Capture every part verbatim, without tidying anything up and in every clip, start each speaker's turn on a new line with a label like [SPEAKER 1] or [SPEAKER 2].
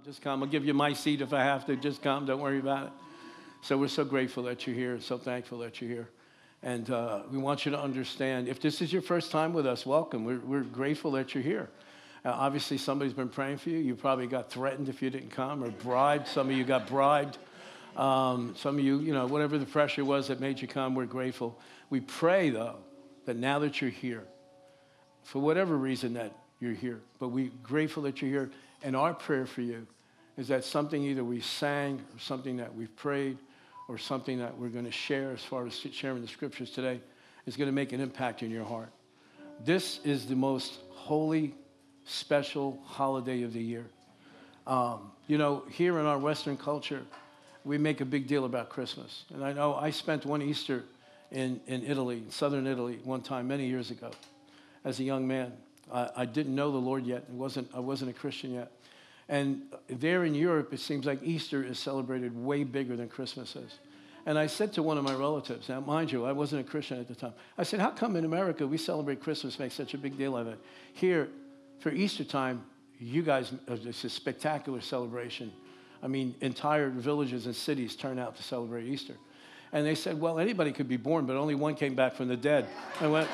[SPEAKER 1] Just come. I'll give you my seat if I have to. Just come. Don't worry about it. So we're so grateful that you're here. So thankful that you're here. And uh, we want you to understand, if this is your first time with us, welcome. We're, we're grateful that you're here. Uh, obviously, somebody's been praying for you. You probably got threatened if you didn't come, or bribed. Some of you got bribed. Um, some of you, you know, whatever the pressure was that made you come, we're grateful. We pray, though, that now that you're here, for whatever reason that you're here, but we're grateful that you're here. And our prayer for you is that something either we sang or something that we've prayed or something that we're going to share as far as sharing the scriptures today is going to make an impact in your heart. This is the most holy, special holiday of the year. Um, you know, here in our Western culture, we make a big deal about Christmas. And I know I spent one Easter in, in Italy, in southern Italy, one time many years ago as a young man. I, I didn't know the Lord yet. It wasn't, I wasn't a Christian yet. And there in Europe, it seems like Easter is celebrated way bigger than Christmas is. And I said to one of my relatives, now mind you, I wasn't a Christian at the time. I said, how come in America we celebrate Christmas, make such a big deal of it? Here, for Easter time, you guys, it's a spectacular celebration. I mean, entire villages and cities turn out to celebrate Easter. And they said, well, anybody could be born, but only one came back from the dead. I went,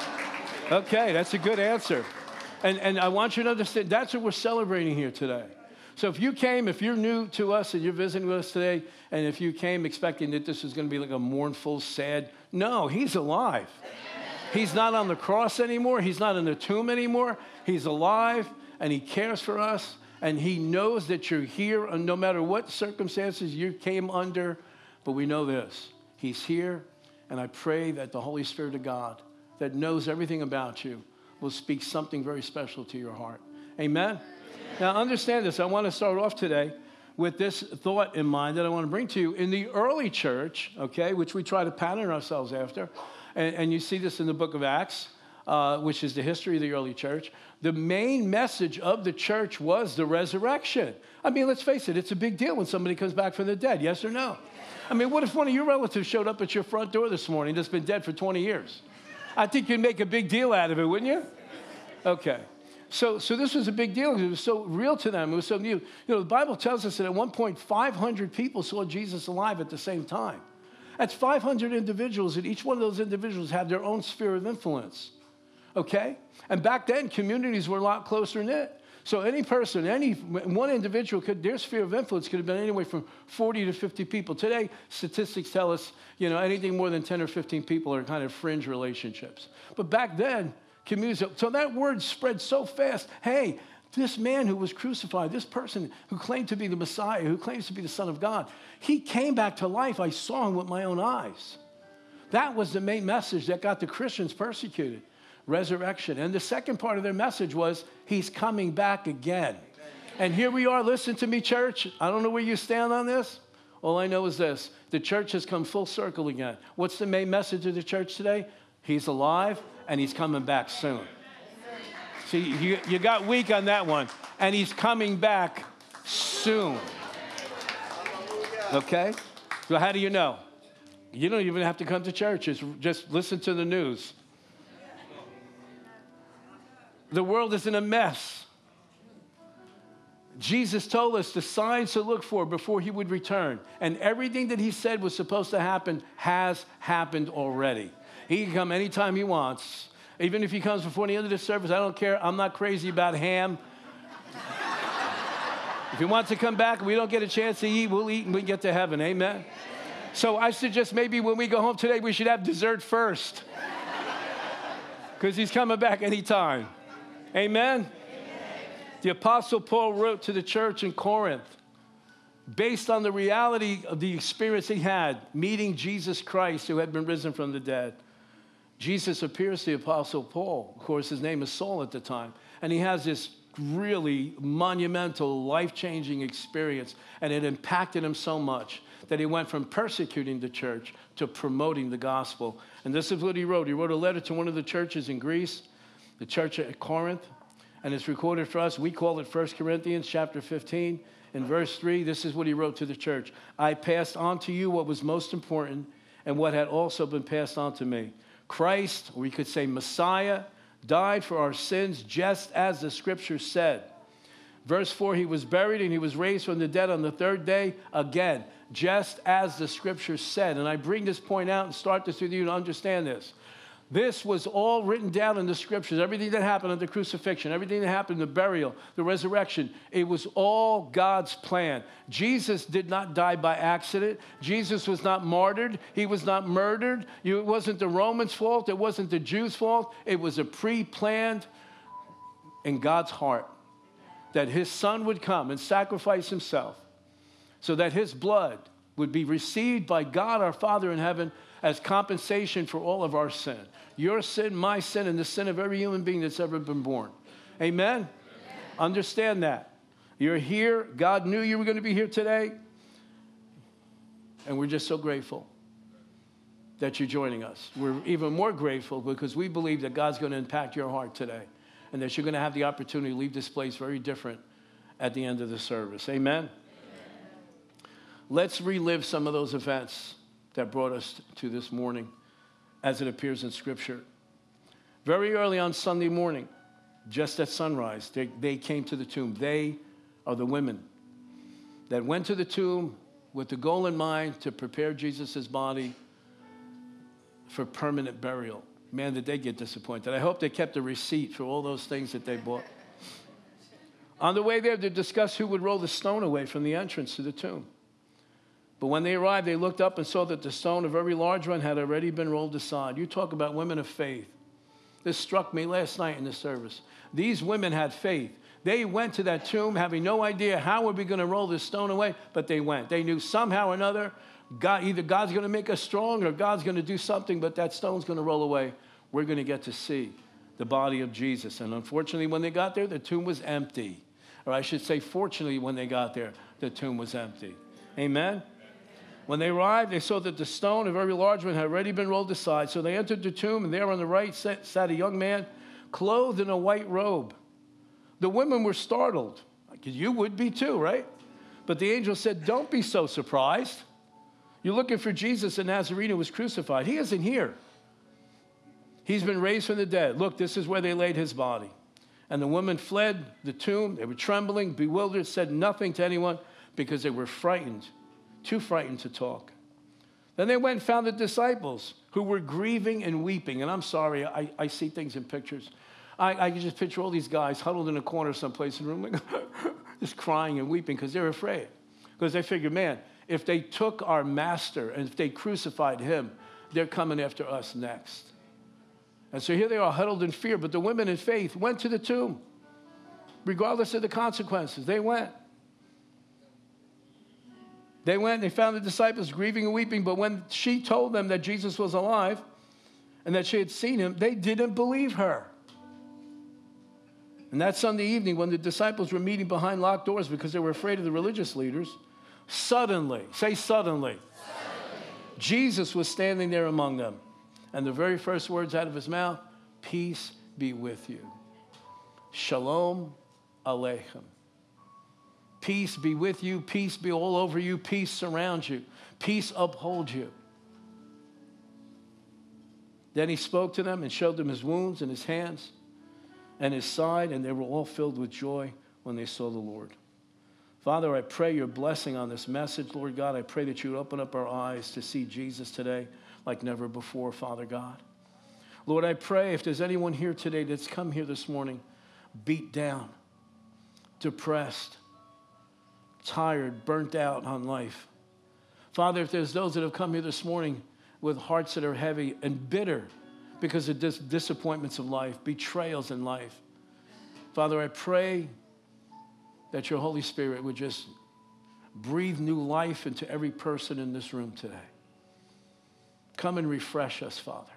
[SPEAKER 1] okay, that's a good answer. And, and I want you to understand, that's what we're celebrating here today. So if you came, if you're new to us and you're visiting with us today, and if you came expecting that this was going to be like a mournful, sad, no, he's alive. He's not on the cross anymore. He's not in the tomb anymore. He's alive, and he cares for us, and he knows that you're here, and no matter what circumstances you came under, but we know this. He's here, and I pray that the Holy Spirit of God that knows everything about you will speak something very special to your heart. Amen? Amen? Now, understand this. I want to start off today with this thought in mind that I want to bring to you. In the early church, okay, which we try to pattern ourselves after, and, and you see this in the book of Acts, uh, which is the history of the early church, the main message of the church was the resurrection. I mean, let's face it, it's a big deal when somebody comes back from the dead, yes or no? I mean, what if one of your relatives showed up at your front door this morning that's been dead for twenty years? I think you'd make a big deal out of it, wouldn't you? Okay. So, so this was a big deal. It was so real to them. It was so new. You know, the Bible tells us that at one point, five hundred people saw Jesus alive at the same time. That's five hundred individuals, and each one of those individuals had their own sphere of influence. Okay? And back then, communities were a lot closer knit. So any person, any one individual, could their sphere of influence could have been anywhere from forty to fifty people. Today, statistics tell us, you know, anything more than ten or fifteen people are kind of fringe relationships. But back then, communities, so that word spread so fast. Hey, this man who was crucified, this person who claimed to be the Messiah, who claims to be the Son of God, he came back to life. I saw him with my own eyes. That was the main message that got the Christians persecuted. Resurrection. And the second part of their message was, he's coming back again. And here we are. Listen to me, church. I don't know where you stand on this. All I know is this. The church has come full circle again. What's the main message of the church today? He's alive, and he's coming back soon. See, you, you got weak on that one. And he's coming back soon. Okay? So how do you know? You don't even have to come to church. It's just listen to the news. The world is in a mess. Jesus told us the signs to look for before he would return. And everything that he said was supposed to happen has happened already. He can come anytime he wants. Even if he comes before the end of the service, I don't care. I'm not crazy about ham. If he wants to come back and we don't get a chance to eat, we'll eat and we get to heaven. Amen? So I suggest maybe when we go home today, we should have dessert first. Because he's coming back anytime. Amen? Amen? The Apostle Paul wrote to the church in Corinth, based on the reality of the experience he had, meeting Jesus Christ, who had been risen from the dead. Jesus appears to the Apostle Paul. Of course, his name is Saul at the time. And he has this really monumental, life-changing experience. And it impacted him so much that he went from persecuting the church to promoting the gospel. And this is what he wrote. He wrote a letter to one of the churches in Greece, the church at Corinth, and it's recorded for us. We call it First Corinthians chapter fifteen. In verse three, this is what he wrote to the church. I passed on to you what was most important and what had also been passed on to me. Christ, or we could say Messiah, died for our sins just as the scripture said. Verse four, he was buried and he was raised from the dead on the third day again, just as the scripture said. And I bring this point out and start this with you to understand this. This was all written down in the scriptures. Everything that happened at the crucifixion, everything that happened, the burial, the resurrection, it was all God's plan. Jesus did not die by accident. Jesus was not martyred. He was not murdered. It wasn't the Romans' fault. It wasn't the Jews' fault. It was a pre-planned in God's heart that his son would come and sacrifice himself so that his blood would be received by God our Father in heaven as compensation for all of our sin. Your sin, my sin, and the sin of every human being that's ever been born. Amen? Amen. Understand that. You're here. God knew you were going to be here today. And we're just so grateful that you're joining us. We're even more grateful because we believe that God's going to impact your heart today and that you're going to have the opportunity to leave this place very different at the end of the service. Amen? Amen. Let's relive some of those events that brought us to this morning as it appears in Scripture. Very early on Sunday morning, just at sunrise, they, they came to the tomb. They are the women that went to the tomb with the goal in mind to prepare Jesus' body for permanent burial. Man, did they get disappointed. I hope they kept a receipt for all those things that they bought. On the way there, they discussed who would roll the stone away from the entrance to the tomb. But when they arrived, they looked up and saw that the stone, a very large one, had already been rolled aside. You talk about women of faith. This struck me last night in the service. These women had faith. They went to that tomb having no idea how are we going to roll this stone away, but they went. They knew somehow or another, God, either God's going to make us strong or God's going to do something, but that stone's going to roll away. We're going to get to see the body of Jesus. And unfortunately, when they got there, the tomb was empty. Or I should say, fortunately, when they got there, the tomb was empty. Amen? When they arrived, they saw that the stone, a very large one, had already been rolled aside. So they entered the tomb, and there on the right sat, sat a young man clothed in a white robe. The women were startled. Because you would be too, right? But the angel said, don't be so surprised. You're looking for Jesus of Nazarene who was crucified. He isn't here. He's been raised from the dead. Look, this is where they laid his body. And the women fled the tomb. They were trembling, bewildered, said nothing to anyone because they were frightened. Too frightened to talk. Then they went and found the disciples who were grieving and weeping. And I'm sorry, I, I see things in pictures. I, I can just picture all these guys huddled in a corner someplace in the room, like just crying and weeping because they're afraid. Because they figured, man, if they took our master and if they crucified him, they're coming after us next. And so here they are huddled in fear. But the women in faith went to the tomb. Regardless of the consequences, they went. They went and they found the disciples grieving and weeping, but when she told them that Jesus was alive and that she had seen him, they didn't believe her. And that Sunday evening, when the disciples were meeting behind locked doors because they were afraid of the religious leaders, suddenly, say suddenly, suddenly, Jesus was standing there among them. And the very first words out of his mouth, peace be with you. Shalom Aleichem. Peace be with you. Peace be all over you. Peace surround you. Peace uphold you. Then he spoke to them and showed them his wounds and his hands and his side, and they were all filled with joy when they saw the Lord. Father, I pray your blessing on this message, Lord God. I pray that you would open up our eyes to see Jesus today like never before, Father God. Lord, I pray if there's anyone here today that's come here this morning beat down, depressed, tired, burnt out on life. Father, if there's those that have come here this morning with hearts that are heavy and bitter because of dis- disappointments of life, betrayals in life, Father, I pray that your Holy Spirit would just breathe new life into every person in this room today. Come and refresh us, Father.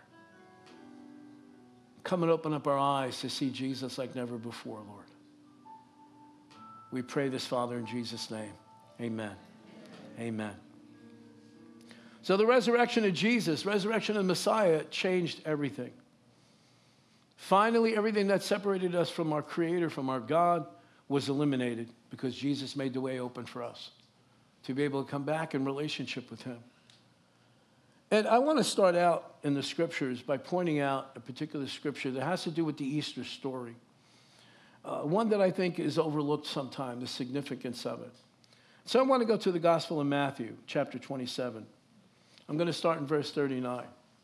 [SPEAKER 1] Come and open up our eyes to see Jesus like never before, Lord. We pray this, Father, in Jesus' name. Amen. Amen. So the resurrection of Jesus, resurrection of the Messiah, changed everything. Finally, everything that separated us from our Creator, from our God, was eliminated because Jesus made the way open for us to be able to come back in relationship with him. And I want to start out in the scriptures by pointing out a particular scripture that has to do with the Easter story. uh, one that I think is overlooked sometimes, the significance of it. So I want to go to the Gospel of Matthew, chapter twenty-seven. I'm going to start in verse thirty-nine.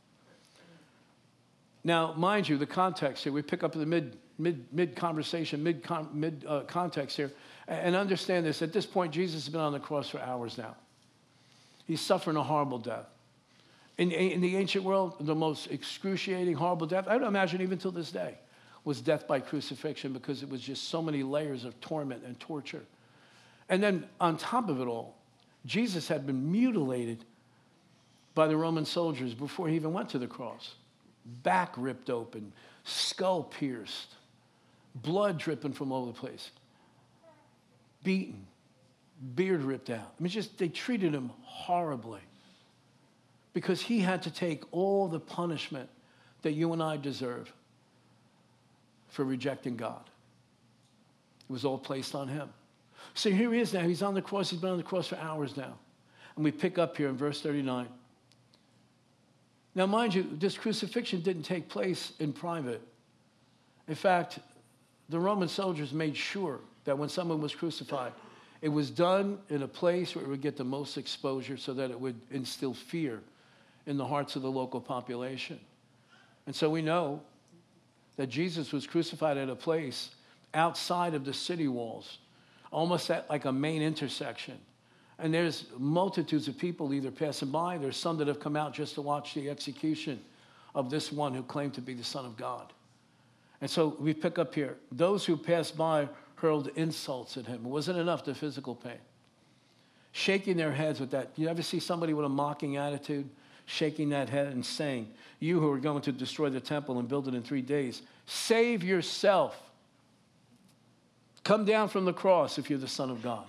[SPEAKER 1] Now, mind you, the context here, we pick up the mid, mid, mid conversation, mid, con, mid uh, context here, and understand this. At this point, Jesus has been on the cross for hours now. He's suffering a horrible death. In, in the ancient world, the most excruciating, horrible death, I don't imagine even till this day, was death by crucifixion, because it was just so many layers of torment and torture. And then on top of it all, Jesus had been mutilated by the Roman soldiers before he even went to the cross. Back ripped open, skull pierced, blood dripping from all over the place, beaten, beard ripped out. I mean, just they treated him horribly because he had to take all the punishment that you and I deserve for rejecting God. It was all placed on him. So here he is now. He's on the cross. He's been on the cross for hours now. And we pick up here in verse thirty-nine. Now, mind you, this crucifixion didn't take place in private. In fact, the Roman soldiers made sure that when someone was crucified, it was done in a place where it would get the most exposure so that it would instill fear in the hearts of the local population. And so we know that Jesus was crucified at a place outside of the city walls, almost at like a main intersection. And there's multitudes of people either passing by. There's some that have come out just to watch the execution of this one who claimed to be the Son of God. And so we pick up here. Those who passed by hurled insults at him. It wasn't enough, the physical pain. Shaking their heads with that. You ever see somebody with a mocking attitude, shaking that head and saying, you who are going to destroy the temple and build it in three days, save yourself. Come down from the cross if you're the Son of God.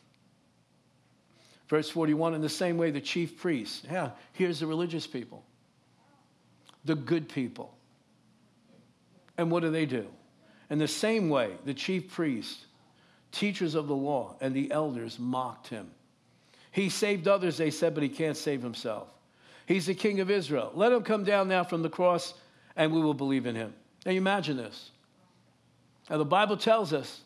[SPEAKER 1] Verse forty-one, in the same way, the chief priests. Yeah, here's the religious people. The good people. And what do they do? In the same way, the chief priests, teachers of the law, and the elders mocked him. He saved others, they said, but he can't save himself. He's the King of Israel. Let him come down now from the cross, and we will believe in him. Now, you imagine this. Now, the Bible tells us,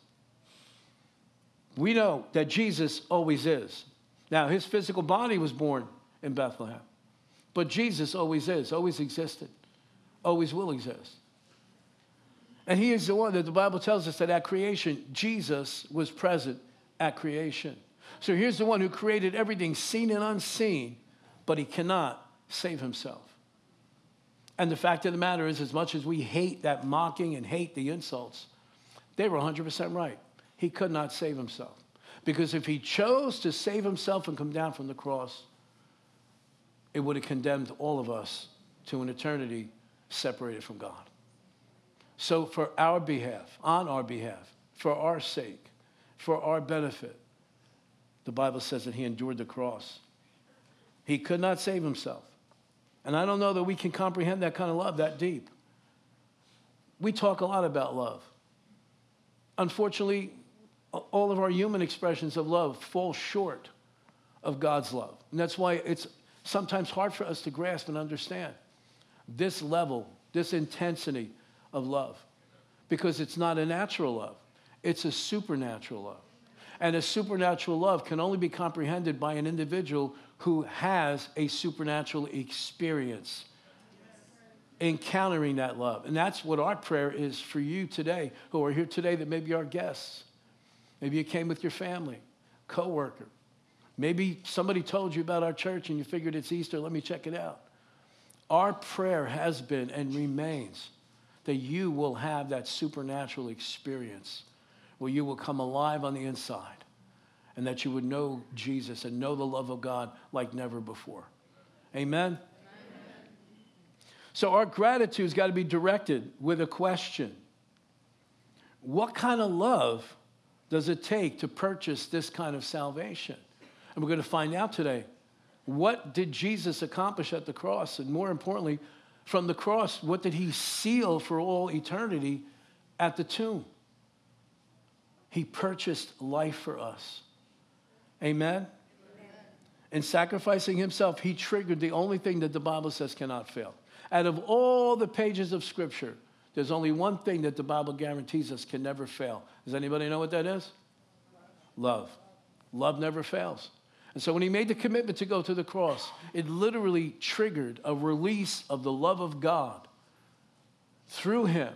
[SPEAKER 1] we know that Jesus always is. Now, his physical body was born in Bethlehem. But Jesus always is, always existed, always will exist. And he is the one that the Bible tells us that at creation, Jesus was present at creation. So here's the one who created everything seen and unseen, but he cannot save himself. And the fact of the matter is, as much as we hate that mocking and hate the insults, they were one hundred percent right. He could not save himself. Because if he chose to save himself and come down from the cross, it would have condemned all of us to an eternity separated from God. So for our behalf, on our behalf, for our sake, for our benefit, the Bible says that he endured the cross. He could not save himself. And I don't know that we can comprehend that kind of love that deep. We talk a lot about love. Unfortunately, all of our human expressions of love fall short of God's love. And that's why it's sometimes hard for us to grasp and understand this level, this intensity of love. Because it's not a natural love. It's a supernatural love. And a supernatural love can only be comprehended by an individual who has a supernatural experience encountering that love. And that's what our prayer is for you today, who are here today that may be our guests. Maybe you came with your family, coworker. Maybe somebody told you about our church and you figured it's Easter, let me check it out. Our prayer has been and remains that you will have that supernatural experience where you will come alive on the inside and that you would know Jesus and know the love of God like never before. Amen? Amen. So our gratitude's got to be directed with a question. What kind of love does it take to purchase this kind of salvation? And we're going to find out today. What did Jesus accomplish at the cross? And more importantly, from the cross, what did he seal for all eternity at the tomb? He purchased life for us. Amen? Amen? In sacrificing himself, he triggered the only thing that the Bible says cannot fail. Out of all the pages of Scripture, There's only one thing that the Bible guarantees us can never fail. Does anybody know what that is? Love. Love never fails. And so when he made the commitment to go to the cross, it literally triggered a release of the love of God through him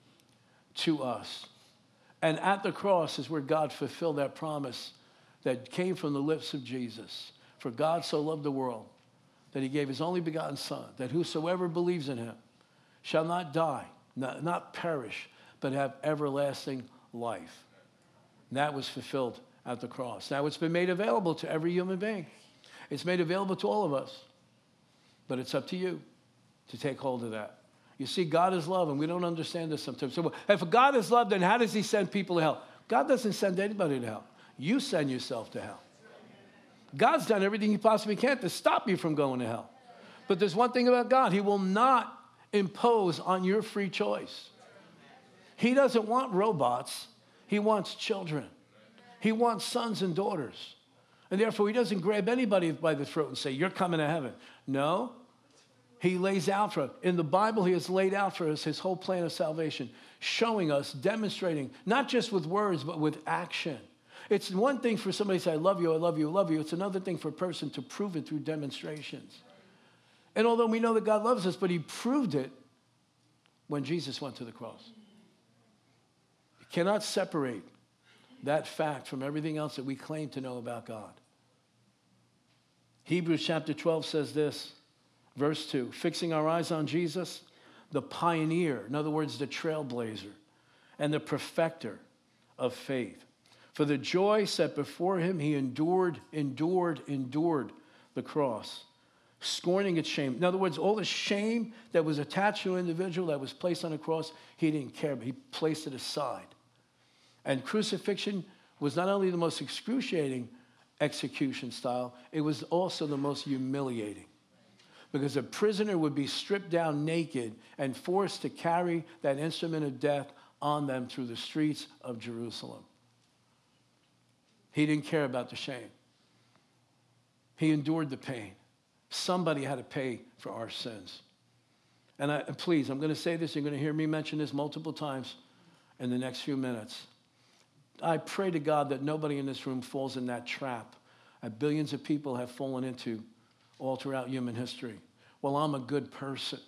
[SPEAKER 1] to us. And at the cross is where God fulfilled that promise that came from the lips of Jesus. For God so loved the world that he gave his only begotten Son, that whosoever believes in him shall not die, not, not perish, but have everlasting life. And that was fulfilled at the cross. Now, it's been made available to every human being. It's made available to all of us. But it's up to you to take hold of that. You see, God is love, and we don't understand this sometimes. So if God is love, then how does he send people to hell? God doesn't send anybody to hell. You send yourself to hell. God's done everything he possibly can to stop you from going to hell. But there's one thing about God. He will not impose on your free choice. He doesn't want robots. He wants children. He wants sons and daughters. And therefore, he doesn't grab anybody by the throat and say, you're coming to heaven. No. He lays out for us. In the Bible, he has laid out for us his whole plan of salvation, showing us, demonstrating, not just with words, but with action. It's one thing for somebody to say, I love you, I love you, I love you. It's another thing for a person to prove it through demonstrations. And although we know that God loves us, but he proved it when Jesus went to the cross. You cannot separate that fact from everything else that we claim to know about God. Hebrews chapter twelve says this, verse two, fixing our eyes on Jesus, the pioneer, in other words, the trailblazer, and the perfecter of faith. For the joy set before him, he endured, endured, endured the cross, scorning its shame. In other words, all the shame that was attached to an individual that was placed on the cross, he didn't care, but he placed it aside. And crucifixion was not only the most excruciating execution style, it was also the most humiliating. Because a prisoner would be stripped down naked and forced to carry that instrument of death on them through the streets of Jerusalem. He didn't care about the shame. He endured the pain. Somebody had to pay for our sins. And, I, and please, I'm going to say this. You're going to hear me mention this multiple times in the next few minutes. I pray to God that nobody in this room falls in that trap that billions of people have fallen into all throughout human history. Well, I'm a good person.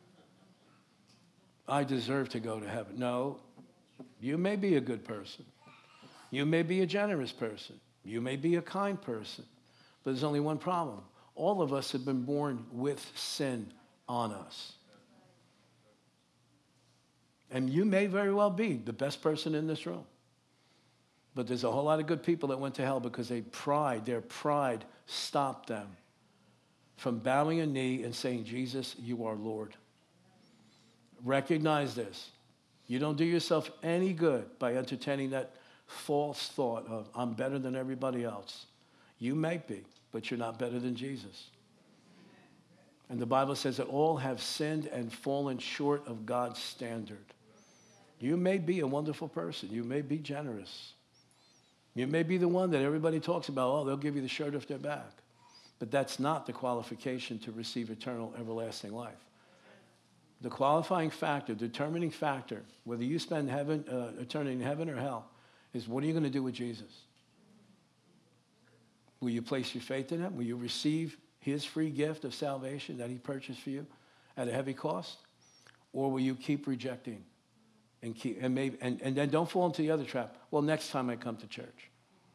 [SPEAKER 1] I deserve to go to heaven. No, you may be a good person. You may be a generous person. You may be a kind person. But there's only one problem. All of us have been born with sin on us. And you may very well be the best person in this room. But there's a whole lot of good people that went to hell because they pride, their pride stopped them from bowing a knee and saying, Jesus, you are Lord. Recognize this. You don't do yourself any good by entertaining that false thought of, I'm better than everybody else. You may be, but you're not better than Jesus. And the Bible says that all have sinned and fallen short of God's standard. You may be a wonderful person. You may be generous. You may be the one that everybody talks about. Oh, they'll give you the shirt off their back. But that's not the qualification to receive eternal, everlasting life. The qualifying factor, determining factor, whether you spend heaven, uh, eternity in heaven or hell, is what are you going to do with Jesus? Will you place your faith in him? Will you receive his free gift of salvation that he purchased for you at a heavy cost? Or will you keep rejecting and keep and maybe and, and then don't fall into the other trap? Well, next time I come to church.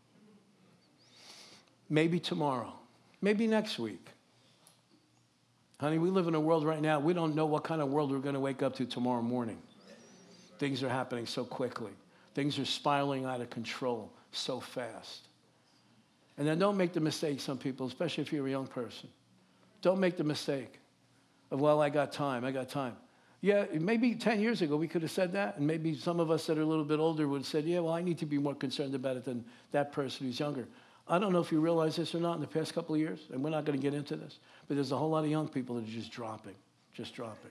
[SPEAKER 1] Maybe tomorrow. Maybe next week. Honey, we live in a world right now, we don't know what kind of world we're going to wake up to tomorrow morning. Things are happening so quickly. Things are spiraling out of control so fast. And then don't make the mistake, some people, especially if you're a young person. Don't make the mistake of, well, I got time, I got time. Yeah, maybe ten years ago we could have said that, and maybe some of us that are a little bit older would have said, yeah, well, I need to be more concerned about it than that person who's younger. I don't know if you realize this or not in the past couple of years, and we're not going to get into this, but there's a whole lot of young people that are just dropping, just dropping.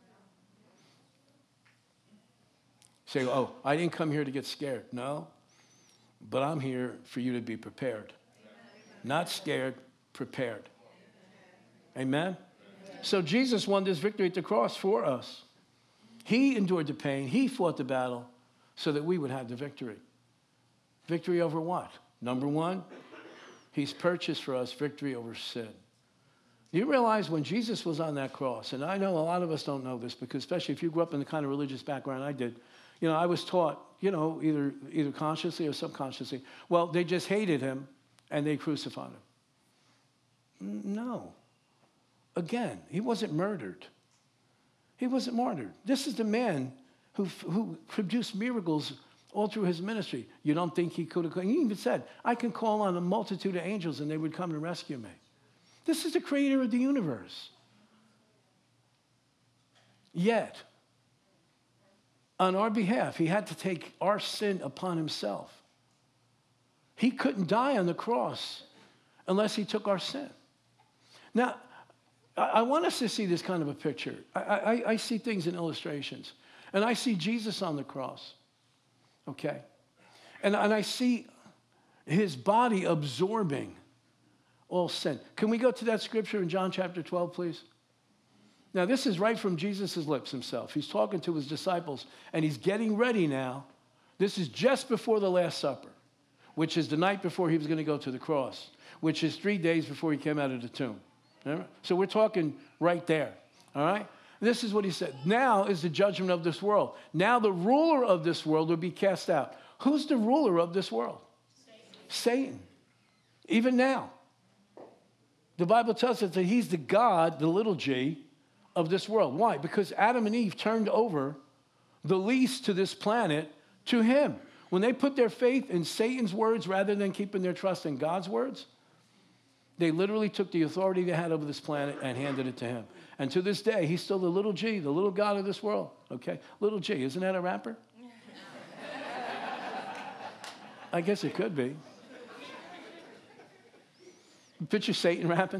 [SPEAKER 1] Say, oh, I didn't come here to get scared. No, but I'm here for you to be prepared. Not scared, prepared. Amen? So Jesus won this victory at the cross for us. He endured the pain. He fought the battle so that we would have the victory. Victory over what? Number one, he's purchased for us victory over sin. You realize when Jesus was on that cross, and I know a lot of us don't know this, because especially if you grew up in the kind of religious background I did, you know, I was taught, you know, either, either consciously or subconsciously, well, they just hated him and they crucified him. No. Again, he wasn't murdered. He wasn't martyred. This is the man who, who produced miracles all through his ministry. You don't think he could have? He even said, I can call on a multitude of angels and they would come and rescue me. This is the creator of the universe. Yet, on our behalf, he had to take our sin upon himself. He couldn't die on the cross unless he took our sin. Now, I want us to see this kind of a picture. I, I, I see things in illustrations. And I see Jesus on the cross, okay? And, and I see his body absorbing all sin. Can we go to that scripture in John chapter twelve, please? Now, this is right from Jesus' lips himself. He's talking to his disciples, and he's getting ready now. This is just before the Last Supper, which is the night before he was going to go to the cross, which is three days before he came out of the tomb. Remember? So we're talking right there, all right? This is what he said. Now is the judgment of this world. Now the ruler of this world will be cast out. Who's the ruler of this world? Satan. Satan. Even now. The Bible tells us that he's the God, the little g, of this world. Why? Because Adam and Eve turned over the lease to this planet to him. When they put their faith in Satan's words rather than keeping their trust in God's words, they literally took the authority they had over this planet and handed it to him. And to this day, he's still the little g, the little God of this world. Okay? Little g. Isn't that a rapper? I guess it could be. Picture Satan rapping.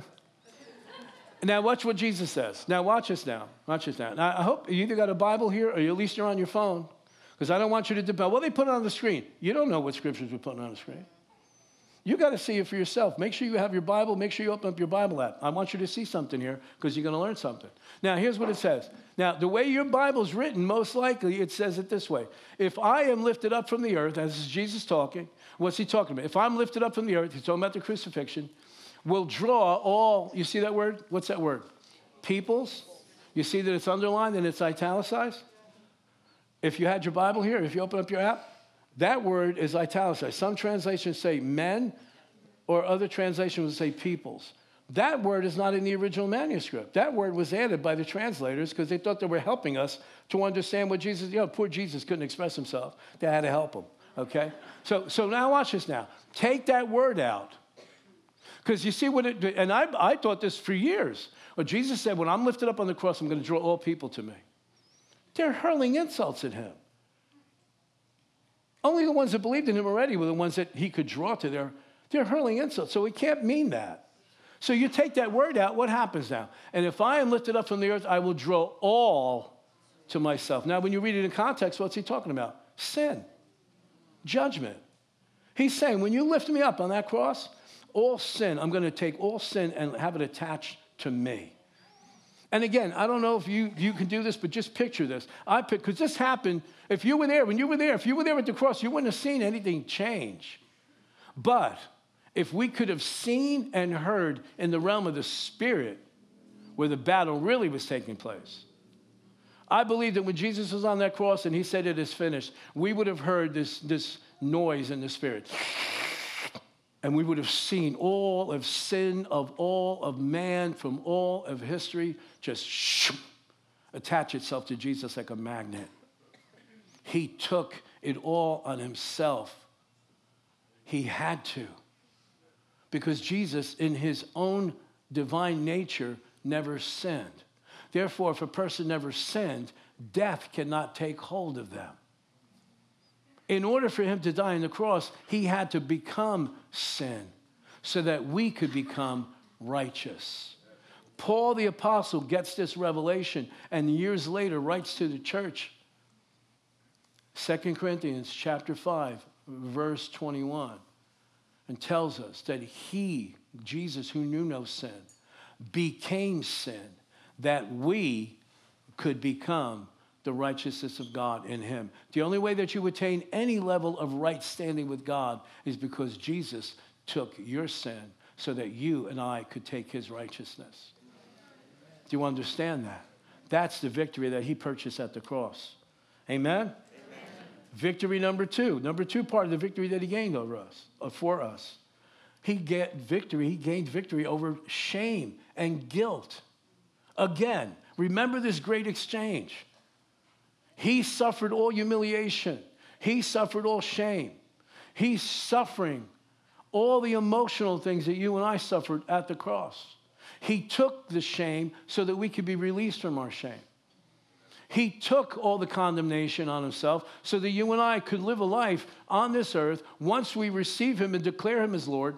[SPEAKER 1] Now watch what Jesus says. Now watch this now. Watch this now. Now I hope you either got a Bible here or at least you're on your phone, because I don't want you to debate. Well, they put it on the screen. You don't know what scriptures we're putting on the screen. You got to see it for yourself. Make sure you have your Bible. Make sure you open up your Bible app. I want you to see something here because you're going to learn something. Now, here's what it says. Now, the way your Bible's written, most likely it says it this way. If I am lifted up from the earth, as is Jesus talking, what's he talking about? If I'm lifted up from the earth, he's talking about the crucifixion, will draw all, you see that word? What's that word? Peoples. You see that it's underlined and it's italicized? If you had your Bible here, if you open up your app, that word is italicized. Some translations say men, or other translations would say peoples. That word is not in the original manuscript. That word was added by the translators because they thought they were helping us to understand what Jesus, you know, poor Jesus couldn't express himself. They had to help him, okay? So, so now watch this now. Take that word out. Because you see what it, and I, I thought this for years. Well, Jesus said, when I'm lifted up on the cross, I'm going to draw all people to me. They're hurling insults at him. Only the ones that believed in him already were the ones that he could draw to. Their, they're hurling insults, so he can't mean that. So you take that word out, what happens now? And if I am lifted up from the earth, I will draw all to myself. Now, when you read it in context, what's he talking about? Sin. Judgment. He's saying, when you lift me up on that cross, all sin, I'm going to take all sin and have it attached to me. And again, I don't know if you, you can do this, but just picture this. I because this happened, if you were there, when you were there, if you were there at the cross, you wouldn't have seen anything change. But if we could have seen and heard in the realm of the spirit where the battle really was taking place, I believe that when Jesus was on that cross and he said it is finished, we would have heard this, this noise in the spirit. And we would have seen all of sin of all of man from all of history just shoo, attach itself to Jesus like a magnet. He took it all on himself. He had to. Because Jesus, in his own divine nature, never sinned. Therefore, if a person never sinned, death cannot take hold of them. In order for him to die on the cross, he had to become sin so that we could become righteous. Paul the apostle gets this revelation and years later writes to the church, Second Corinthians chapter five, verse twenty-one, and tells us that he, Jesus, who knew no sin, became sin that we could become the righteousness of God in him. The only way that you attain any level of right standing with God is because Jesus took your sin so that you and I could take his righteousness. Do you understand that? That's the victory that he purchased at the cross. Amen? Amen. Victory number two. Number two part of the victory that he gained over us, or for us. He get victory. He gained victory over shame and guilt. Again, remember this great exchange. He suffered all humiliation. He suffered all shame. He's suffering all the emotional things that you and I suffered at the cross. He took the shame so that we could be released from our shame. He took all the condemnation on himself so that you and I could live a life on this earth. Once we receive him and declare him as Lord,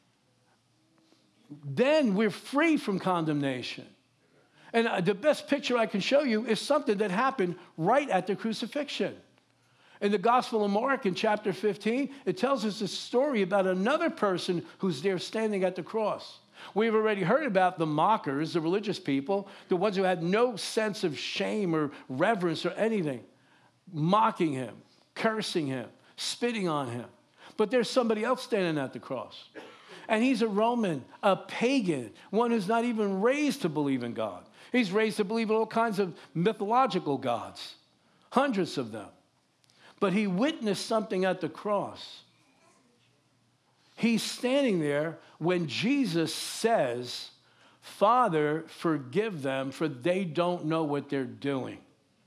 [SPEAKER 1] then we're free from condemnation. And the best picture I can show you is something that happened right at the crucifixion. In the Gospel of Mark, in chapter fifteen, it tells us a story about another person who's there standing at the cross. We've already heard about the mockers, the religious people, the ones who had no sense of shame or reverence or anything, mocking him, cursing him, spitting on him. But there's somebody else standing at the cross. And he's a Roman, a pagan, one who's not even raised to believe in God. He's raised to believe in all kinds of mythological gods, hundreds of them. But he witnessed something at the cross. He's standing there when Jesus says, "Father, forgive them, for they don't know what they're doing."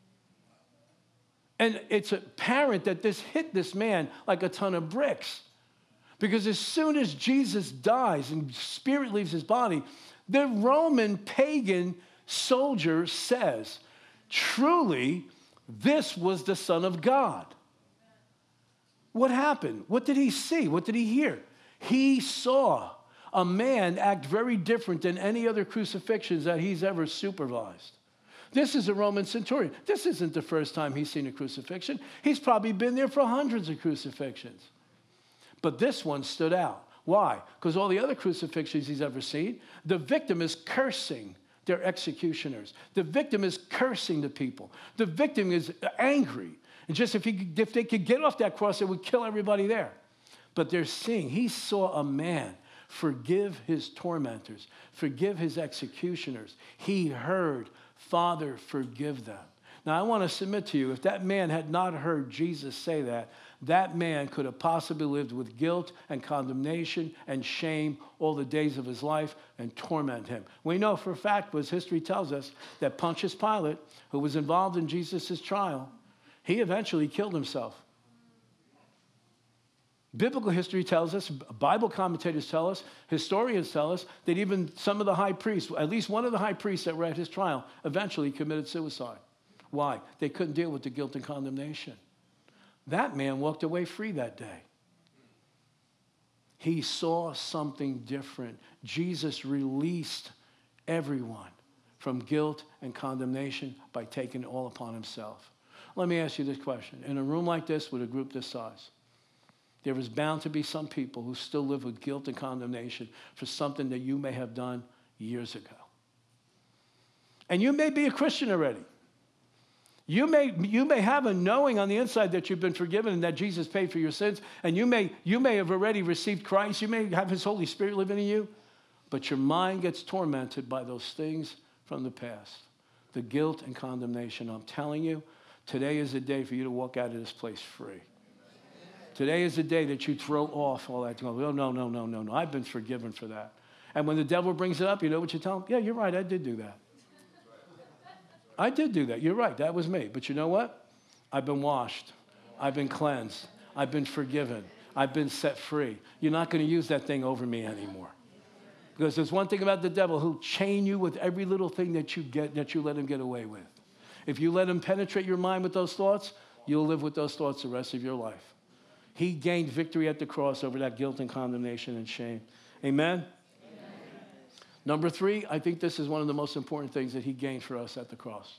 [SPEAKER 1] And it's apparent that this hit this man like a ton of bricks. Because as soon as Jesus dies and spirit leaves his body, the Roman pagan soldier says, "Truly, this was the Son of God." What happened? What did he see? What did he hear? He saw a man act very different than any other crucifixions that he's ever supervised. This is a Roman centurion. This isn't the first time he's seen a crucifixion. He's probably been there for hundreds of crucifixions. But this one stood out. Why? Because all the other crucifixions he's ever seen, the victim is cursing their executioners. The victim is cursing the people. The victim is angry. And just if, he, if they could get off that cross, it would kill everybody there. But they're seeing, he saw a man forgive his tormentors, forgive his executioners. He heard, "Father, forgive them." Now, I want to submit to you, if that man had not heard Jesus say that, that man could have possibly lived with guilt and condemnation and shame all the days of his life and torment him. We know for a fact, because history tells us, that Pontius Pilate, who was involved in Jesus' trial, he eventually killed himself. Biblical history tells us, Bible commentators tell us, historians tell us, that even some of the high priests, at least one of the high priests that were at his trial, eventually committed suicide. Why? They couldn't deal with the guilt and condemnation. That man walked away free that day. He saw something different. Jesus released everyone from guilt and condemnation by taking it all upon himself. Let me ask you this question. In a room like this with a group this size, there is bound to be some people who still live with guilt and condemnation for something that you may have done years ago. And you may be a Christian already. You may, you may have a knowing on the inside that you've been forgiven and that Jesus paid for your sins. And you may, you may have already received Christ. You may have his Holy Spirit living in you. But your mind gets tormented by those things from the past. The guilt and condemnation. I'm telling you, today is the day for you to walk out of this place free. Today is the day that you throw off all that. Oh, no, no, no, no, no. I've been forgiven for that. And when the devil brings it up, you know what you tell him? Yeah, you're right. I did do that. I did do that. You're right. That was me. But you know what? I've been washed. I've been cleansed. I've been forgiven. I've been set free. You're not going to use that thing over me anymore. Because there's one thing about the devil. He'll chain you with every little thing that you get, that you let him get away with. If you let him penetrate your mind with those thoughts, you'll live with those thoughts the rest of your life. He gained victory at the cross over that guilt and condemnation and shame. Amen? Amen? Number three, I think this is one of the most important things that he gained for us at the cross.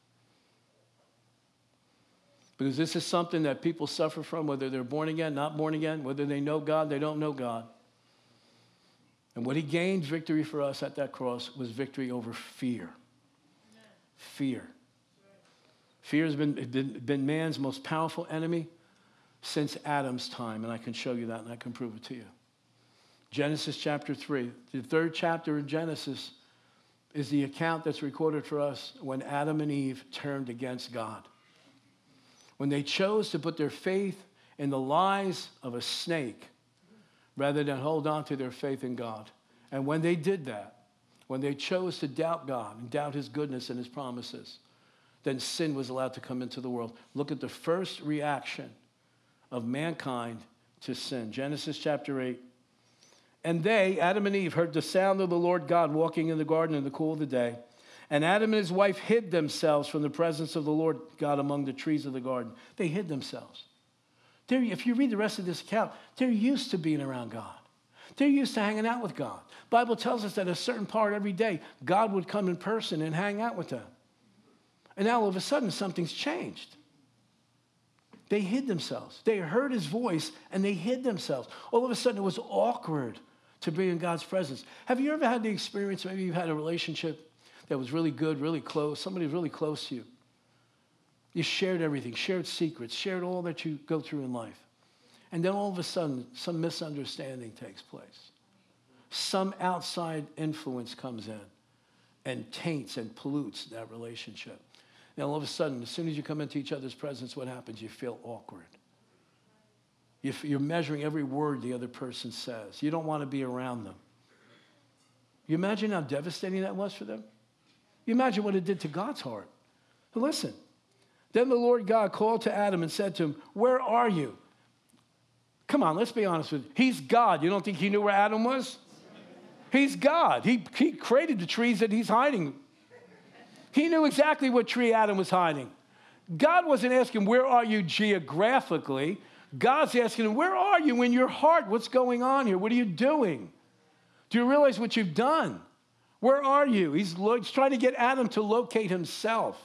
[SPEAKER 1] Because this is something that people suffer from, whether they're born again, not born again, whether they know God, they don't know God. And what he gained victory for us at that cross was victory over fear. Fear. Fear has been, been, been man's most powerful enemy since Adam's time, and I can show you that, and I can prove it to you. Genesis chapter three. The third chapter in Genesis is the account that's recorded for us when Adam and Eve turned against God. When they chose to put their faith in the lies of a snake rather than hold on to their faith in God. And when they did that, when they chose to doubt God and doubt his goodness and his promises, then sin was allowed to come into the world. Look at the first reaction of mankind to sin. Genesis chapter eight. And they, Adam and Eve, heard the sound of the Lord God walking in the garden in the cool of the day. And Adam and his wife hid themselves from the presence of the Lord God among the trees of the garden. They hid themselves. They're, if you read the rest of this account, they're used to being around God. They're used to hanging out with God. The Bible tells us that a certain part every day, God would come in person and hang out with them. And now all of a sudden, something's changed. They hid themselves. They heard his voice, and they hid themselves. All of a sudden, it was awkward to be in God's presence. Have you ever had the experience, maybe you've had a relationship that was really good, really close, somebody really close to you. You shared everything, shared secrets, shared all that you go through in life. And then all of a sudden, some misunderstanding takes place. Some outside influence comes in and taints and pollutes that relationship. Now, all of a sudden, as soon as you come into each other's presence, what happens? You feel awkward. You're measuring every word the other person says. You don't want to be around them. You imagine how devastating that was for them? You imagine what it did to God's heart. But listen, then the Lord God called to Adam and said to him, where are you? Come on, let's be honest with you. He's God. You don't think he knew where Adam was? He's God. He, he created the trees that he's hiding. He knew exactly what tree Adam was hiding. God wasn't asking, where are you geographically? God's asking him, where are you in your heart? What's going on here? What are you doing? Do you realize what you've done? Where are you? He's, lo- he's trying to get Adam to locate himself.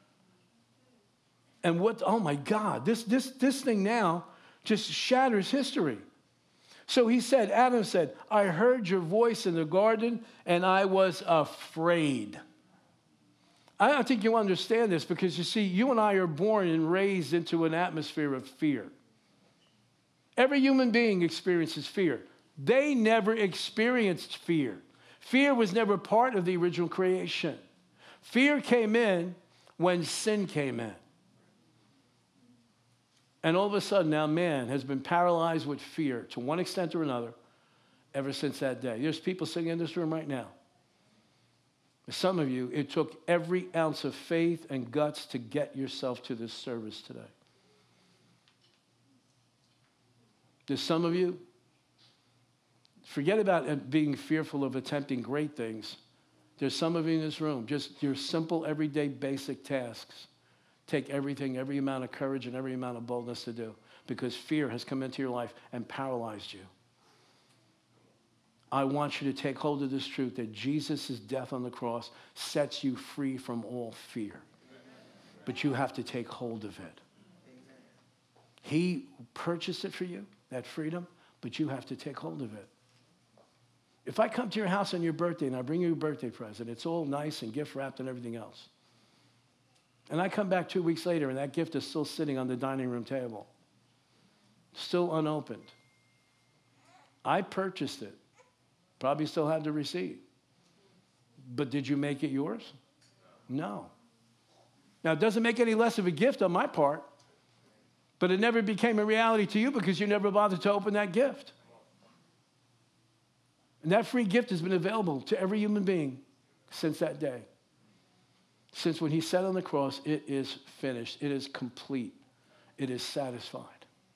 [SPEAKER 1] And what, oh my God, this, this, this thing now just shatters history. So he said, Adam said, I heard your voice in the garden and I was afraid. I don't think you understand this because you see, you and I are born and raised into an atmosphere of fear. Every human being experiences fear. They never experienced fear. Fear was never part of the original creation. Fear came in when sin came in. And all of a sudden now man has been paralyzed with fear to one extent or another ever since that day. There's people sitting in this room right now. Some of you, it took every ounce of faith and guts to get yourself to this service today. There's some of you, forget about being fearful of attempting great things. There's some of you in this room, just your simple, everyday, basic tasks take everything, every amount of courage and every amount of boldness to do because fear has come into your life and paralyzed you. I want you to take hold of this truth that Jesus' death on the cross sets you free from all fear. But you have to take hold of it. He purchased it for you, that freedom, but you have to take hold of it. If I come to your house on your birthday and I bring you a birthday present, it's all nice and gift wrapped and everything else. And I come back two weeks later and that gift is still sitting on the dining room table, still unopened. I purchased it. Probably still have the receipt. But did you make it yours? No. Now, it doesn't make any less of a gift on my part, but it never became a reality to you because you never bothered to open that gift. And that free gift has been available to every human being since that day. Since when he said on the cross, it is finished. It is complete. It is satisfied.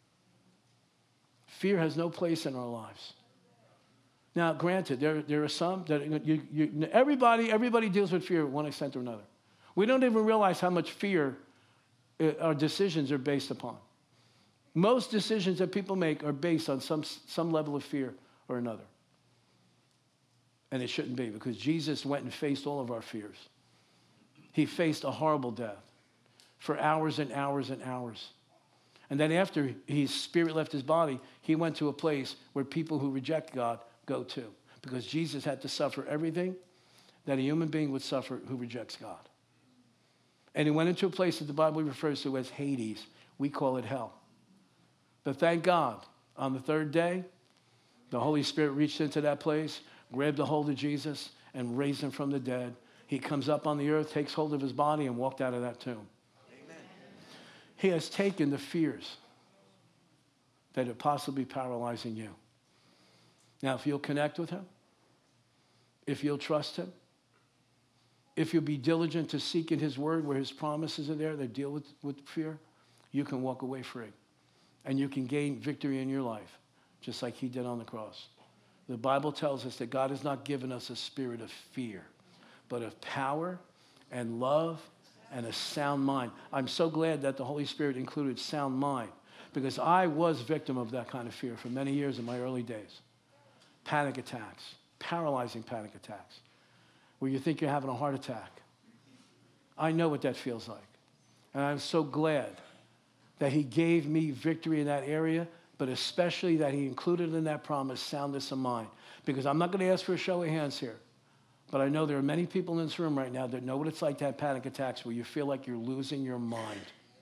[SPEAKER 1] Fear has no place in our lives. Now, granted, there, there are some that you, you, everybody, everybody deals with fear to one extent or another. We don't even realize how much fear our decisions are based upon. Most decisions that people make are based on some, some level of fear or another. And it shouldn't be because Jesus went and faced all of our fears. He faced a horrible death for hours and hours and hours. And then after his spirit left his body, he went to a place where people who reject God go to, because Jesus had to suffer everything that a human being would suffer who rejects God. And he went into a place that the Bible refers to as Hades. We call it hell. But thank God, on the third day, the Holy Spirit reached into that place, grabbed a hold of Jesus, and raised him from the dead. He comes up on the earth, takes hold of his body, and walked out of that tomb. Amen. He has taken the fears that are possibly paralyzing you. Now, if you'll connect with him, if you'll trust him, if you'll be diligent to seek in his word where his promises are there that deal with, with fear, you can walk away free. And you can gain victory in your life, just like he did on the cross. The Bible tells us that God has not given us a spirit of fear, but of power and love and a sound mind. I'm so glad that the Holy Spirit included sound mind, because I was victim of that kind of fear for many years in my early days. Panic attacks, paralyzing panic attacks, where you think you're having a heart attack. I know what that feels like. And I'm so glad that he gave me victory in that area, but especially that he included in that promise soundness of mind. Because I'm not going to ask for a show of hands here, but I know there are many people in this room right now that know what it's like to have panic attacks where you feel like you're losing your mind.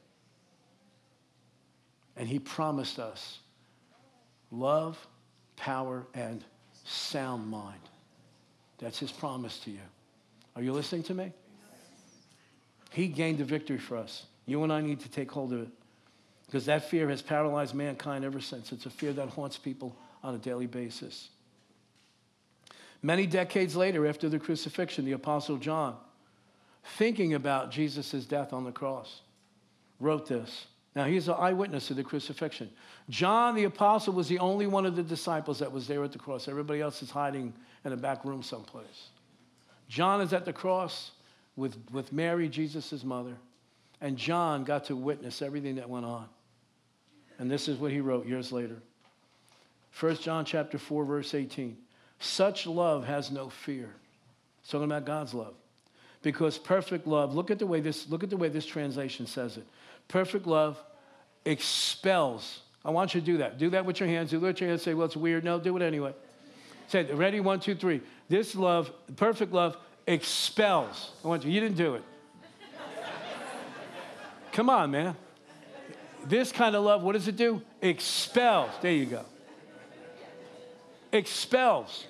[SPEAKER 1] And he promised us love, power, and sound mind. That's his promise to you. Are you listening to me? He gained the victory for us. You and I need to take hold of it, because that fear has paralyzed mankind ever since. It's a fear that haunts people on a daily basis. Many decades later, after the crucifixion, the Apostle John, thinking about Jesus' death on the cross, wrote this. Now, he's an eyewitness to the crucifixion. John, the apostle, was the only one of the disciples that was there at the cross. Everybody else is hiding in a back room someplace. John is at the cross with, with Mary, Jesus' mother, and John got to witness everything that went on. And this is what he wrote years later. First John chapter four, verse eighteen. Such love has no fear. It's talking about God's love. Because perfect love, look at the way this, look at the way this translation says it. Perfect love expels. I want you to do that. Do that with your hands. Do that with your hands. Say, well, it's weird. No, do it anyway. Say it. Ready? One, two, three. This love, perfect love, expels. I want you. You didn't do it. Come on, man. This kind of love, what does it do? Expels. There you go. Expels.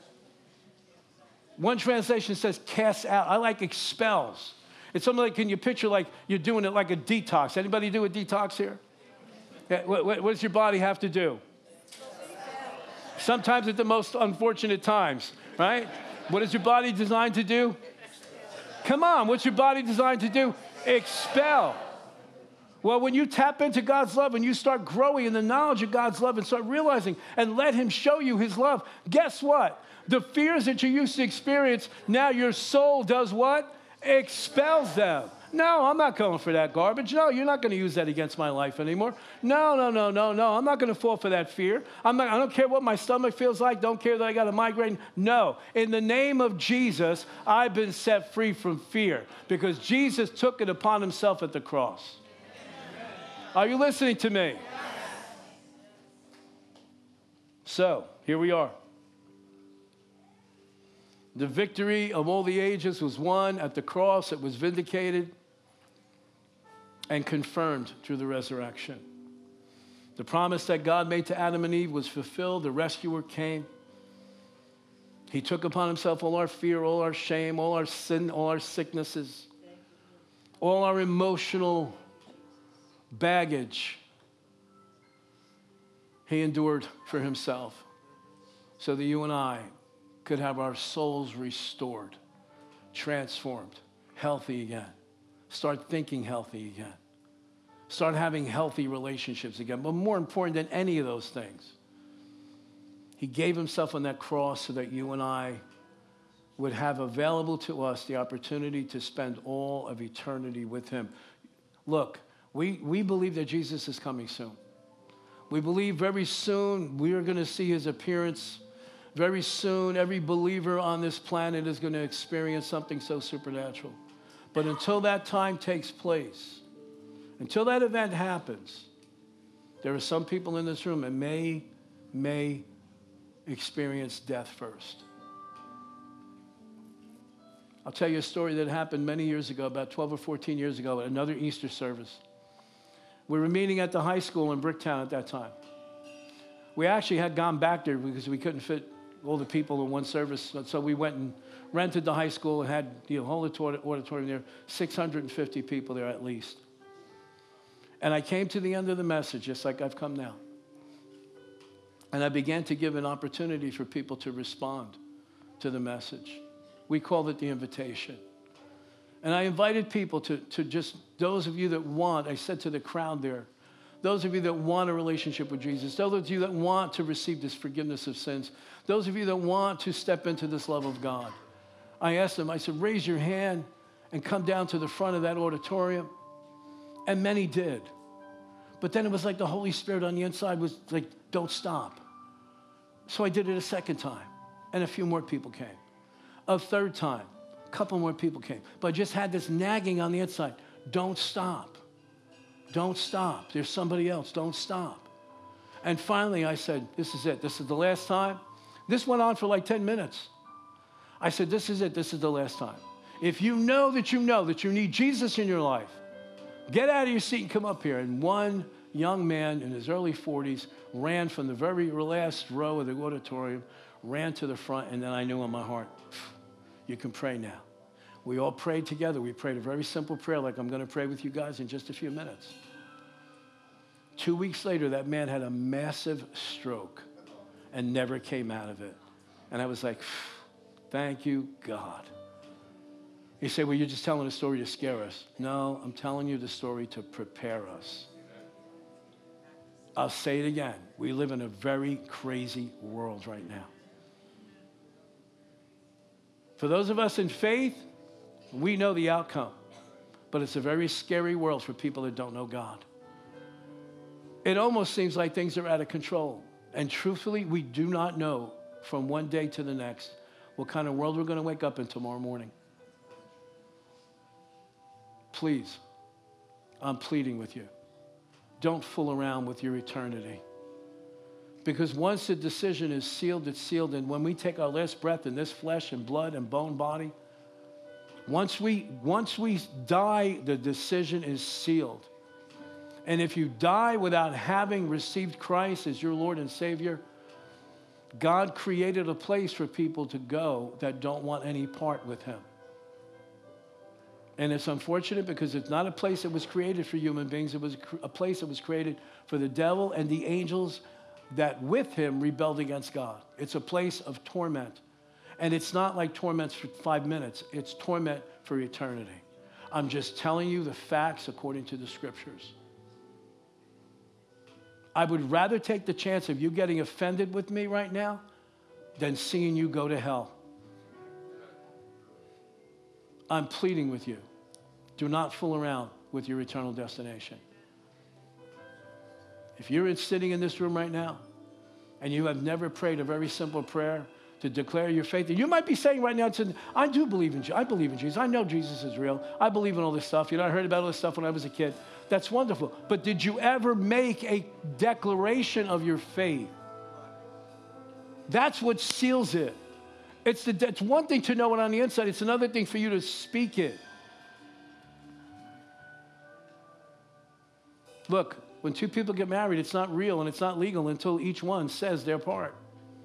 [SPEAKER 1] One translation says casts out. I like expels. It's something like, can you picture like you're doing it like a detox? Anybody do a detox here? Yeah, what, what, what does your body have to do? Sometimes at the most unfortunate times, right? What is your body designed to do? Come on, what's your body designed to do? Expel. Well, when you tap into God's love and you start growing in the knowledge of God's love and start realizing and let him show you his love, guess what? The fears that you used to experience, now your soul does what? Expels them. No, I'm not going for that garbage. No, you're not going to use that against my life anymore. No, no, no, no, no. I'm not going to fall for that fear. I'm not, I don't care what my stomach feels like. Don't care that I got a migraine. No. In the name of Jesus, I've been set free from fear because Jesus took it upon himself at the cross. Are you listening to me? So, here we are. The victory of all the ages was won at the cross. It was vindicated and confirmed through the resurrection. The promise that God made to Adam and Eve was fulfilled. The rescuer came. He took upon himself all our fear, all our shame, all our sin, all our sicknesses, all our emotional baggage. He endured for himself so that you and I could have our souls restored, transformed, healthy again. Start thinking healthy again. Start having healthy relationships again. But more important than any of those things, he gave himself on that cross so that you and I would have available to us the opportunity to spend all of eternity with him. Look, we, we believe that Jesus is coming soon. We believe very soon we are going to see his appearance. Very soon, every believer on this planet is going to experience something so supernatural. But until that time takes place, until that event happens, there are some people in this room that may, may experience death first. I'll tell you a story that happened many years ago, about twelve or fourteen years ago, at another Easter service. We were meeting at the high school in Bricktown at that time. We actually had gone back there because we couldn't fit all the people in one service. So we went and rented the high school and had the whole auditorium there, six hundred fifty people there at least. And I came to the end of the message, just like I've come now. And I began to give an opportunity for people to respond to the message. We called it the invitation. And I invited people to, to just, those of you that want, I said to the crowd there, those of you that want a relationship with Jesus, those of you that want to receive this forgiveness of sins, those of you that want to step into this love of God, I asked them, I said, raise your hand and come down to the front of that auditorium. And many did. But then it was like the Holy Spirit on the inside was like, don't stop. So I did it a second time, and a few more people came. A third time, a couple more people came. But I just had this nagging on the inside, don't stop. Don't stop. There's somebody else. Don't stop. And finally I said, this is it. This is the last time. This went on for like ten minutes. I said, this is it. This is the last time. If you know that you know that you need Jesus in your life, get out of your seat and come up here. And one young man in his early forties ran from the very last row of the auditorium, ran to the front, and then I knew in my heart, you can pray now. We all prayed together. We prayed a very simple prayer like I'm going to pray with you guys in just a few minutes. Two weeks later, that man had a massive stroke and never came out of it. And I was like, thank you, God. You say, well, you're just telling a story to scare us. No, I'm telling you the story to prepare us. I'll say it again. We live in a very crazy world right now. For those of us in faith, we know the outcome. But it's a very scary world for people that don't know God. It almost seems like things are out of control. And truthfully, we do not know from one day to the next what kind of world we're going to wake up in tomorrow morning. Please, I'm pleading with you. Don't fool around with your eternity. Because once the decision is sealed, it's sealed. And when we take our last breath in this flesh and blood and bone body, once we, once we die, the decision is sealed. And if you die without having received Christ as your Lord and Savior, God created a place for people to go that don't want any part with him. And it's unfortunate because it's not a place that was created for human beings. It was a place that was created for the devil and the angels that with him rebelled against God. It's a place of torment. And it's not like torments for five minutes. It's torment for eternity. I'm just telling you the facts according to the scriptures. I would rather take the chance of you getting offended with me right now than seeing you go to hell. I'm pleading with you. Do not fool around with your eternal destination. If you're sitting in this room right now and you have never prayed a very simple prayer to declare your faith, and you might be saying right now, I do believe in Jesus. I believe in Jesus. I know Jesus is real. I believe in all this stuff. You know, I heard about all this stuff when I was a kid. That's wonderful. But did you ever make a declaration of your faith? That's what seals it. It's, the, it's one thing to know it on the inside. It's another thing for you to speak it. Look, when two people get married, it's not real and it's not legal until each one says their part.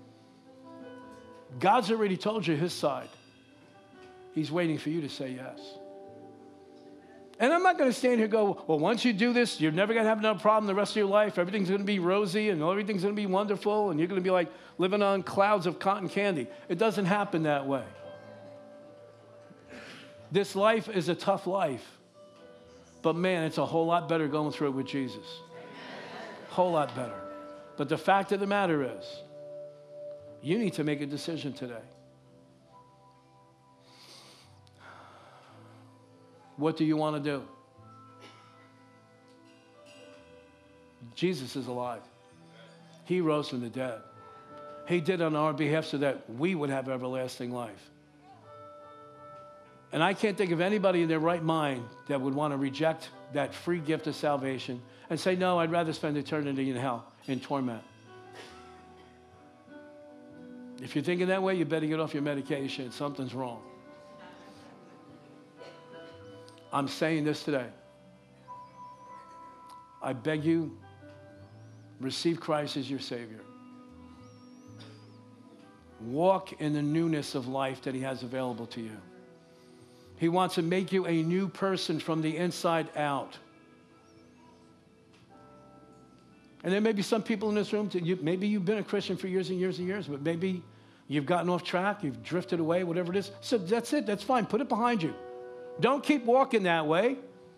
[SPEAKER 1] God's already told you his side. He's waiting for you to say yes. And I'm not going to stand here and go, well, once you do this, you're never going to have no problem the rest of your life. Everything's going to be rosy and everything's going to be wonderful and you're going to be like living on clouds of cotton candy. It doesn't happen that way. This life is a tough life. But man, it's a whole lot better going through it with Jesus. Whole lot better. But the fact of the matter is, you need to make a decision today. What do you want to do? Jesus is alive. He rose from the dead. He did on our behalf so that we would have everlasting life. And I can't think of anybody in their right mind that would want to reject that free gift of salvation and say, no, I'd rather spend eternity in hell, in torment. If you're thinking that way, you better get off your medication. Something's wrong. I'm saying this today. I beg you, receive Christ as your Savior. Walk in the newness of life that he has available to you. He wants to make you a new person from the inside out. And there may be some people in this room, you, maybe you've been a Christian for years and years and years, but maybe you've gotten off track, you've drifted away, whatever it is. So that's it, that's fine, put it behind you. Don't keep walking that way.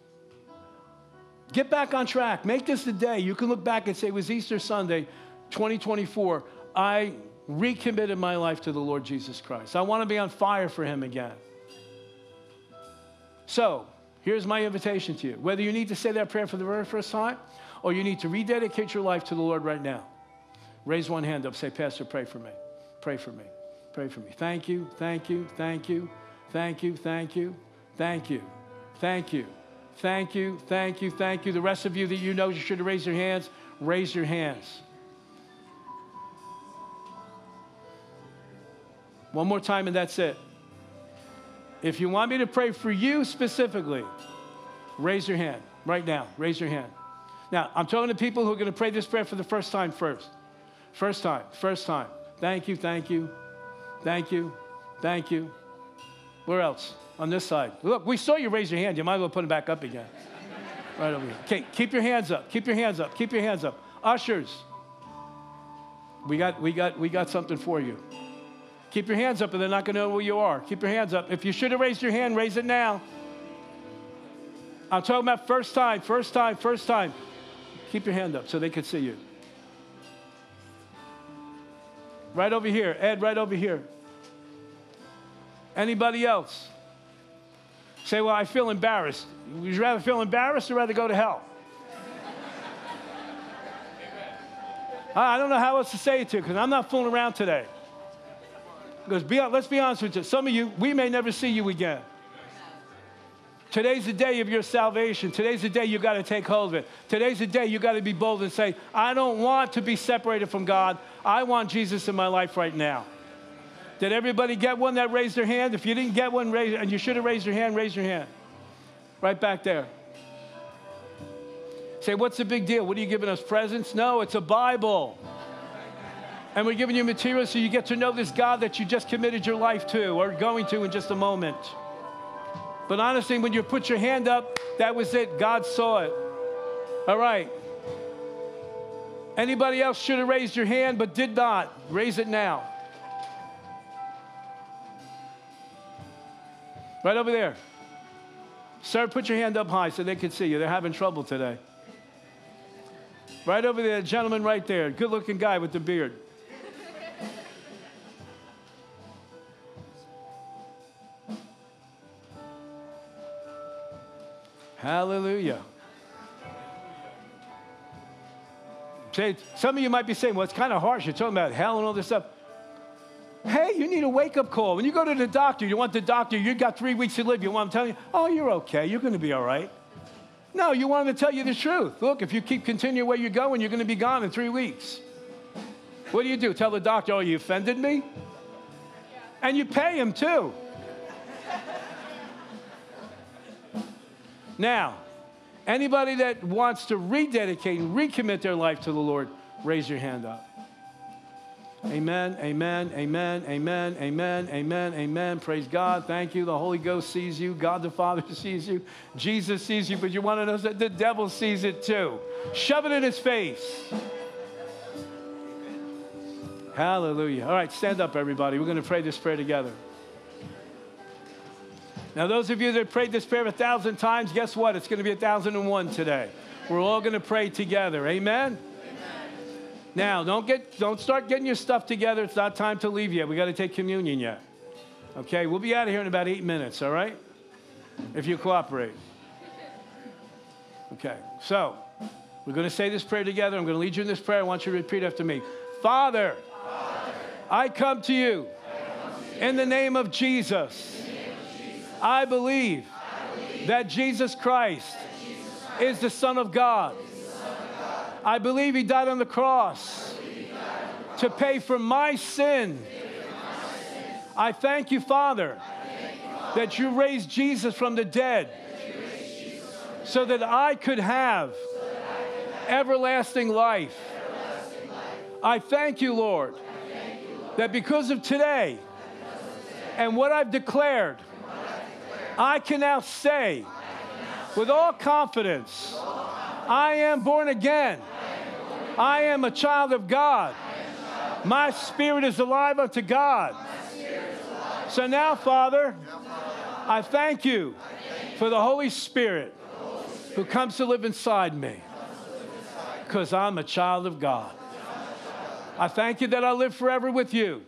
[SPEAKER 1] Get back on track. Make this the day. You can look back and say, it was Easter Sunday, twenty twenty-four. I recommitted my life to the Lord Jesus Christ. I want to be on fire for him again. So, here's my invitation to you. Whether you need to say that prayer for the very first time, or you need to rededicate your life to the Lord right now, raise one hand up. Say, Pastor, pray for me. Pray for me. Pray for me. Thank you, thank you, thank you, thank you, thank you, thank you, thank you, thank you, thank you, thank you. The rest of you that you know you should raise your hands, raise your hands. One more time and that's it. If you want me to pray for you specifically, raise your hand right now. Raise your hand. Now, I'm talking to people who are going to pray this prayer for the first time first. First time, first time. Thank you, thank you, thank you, thank you. Where else? On this side. Look, we saw you raise your hand. You might as well put it back up again. Right over here. Okay, keep your hands up. Keep your hands up. Keep your hands up. Ushers, we got, we got, we got something for you. Keep your hands up, and they're not going to know who you are. Keep your hands up. If you should have raised your hand, raise it now. I'm talking about first time, first time, first time. Keep your hand up so they can see you. Right over here. Ed, right over here. Anybody else? Say, well, I feel embarrassed. Would you rather feel embarrassed or rather go to hell? I don't know how else to say it to you because I'm not fooling around today. Because be, let's be honest with you. Some of you, we may never see you again. Today's the day of your salvation. Today's the day you got to take hold of it. Today's the day you got to be bold and say, I don't want to be separated from God. I want Jesus in my life right now. Did everybody get one that raised their hand? If you didn't get one, raise, and you should have raised your hand, raise your hand. Right back there. Say, what's the big deal? What are you giving us, presents? No, it's a Bible. And we're giving you material so you get to know this God that you just committed your life to or going to in just a moment. But honestly, when you put your hand up, that was it. God saw it. All right. Anybody else should have raised your hand but did not? Raise it now. Right over there. Sir, put your hand up high so they can see you. They're having trouble today. Right over there, gentleman right there. Good-looking guy with the beard. Hallelujah. Say, some of you might be saying, well, it's kind of harsh. You're talking about hell and all this stuff. Hey, you need a wake-up call. When you go to the doctor, you want the doctor, you got three weeks to live. You want him to tell you, oh, you're okay. You're going to be all right. No, you want him to tell you the truth. Look, if you keep continuing where you're going, you're going to be gone in three weeks. What do you do? Tell the doctor, oh, you offended me? And you pay him, too. Now, anybody that wants to rededicate and recommit their life to the Lord, raise your hand up. Amen, amen, amen, amen, amen, amen, amen. Praise God. Thank you. The Holy Ghost sees you. God the Father sees you. Jesus sees you. But you want to know that the devil sees it too. Shove it in his face. Hallelujah. All right, stand up, everybody. We're going to pray this prayer together. Now, those of you that prayed this prayer a thousand times, guess what? It's going to be a thousand and one today. We're all going to pray together. Amen? Amen. Now, don't get, don't start getting your stuff together. It's not time to leave yet. We got to take communion yet. Okay? We'll be out of here in about eight minutes, all right? If you cooperate. Okay. So, we're going to say this prayer together. I'm going to lead you in this prayer. I want you to repeat after me. Father, Father I come to you, come to you in the name of Jesus. I believe, I believe that Jesus Christ, that Jesus Christ is the Son of God. Son of God. I believe he died on the cross, on the cross. to pay for my sin. For my sin. I thank you, Father, thank you, Father, that you raised Jesus from the dead, so that I could have everlasting life. I thank you, Lord, that because of today and what I've declared, I can now say with all confidence, I am born again. I am a child of God. My spirit is alive unto God. So now, Father, I thank you for the Holy Spirit who comes to live inside me because I'm a child of God. I thank you that I live forever with you.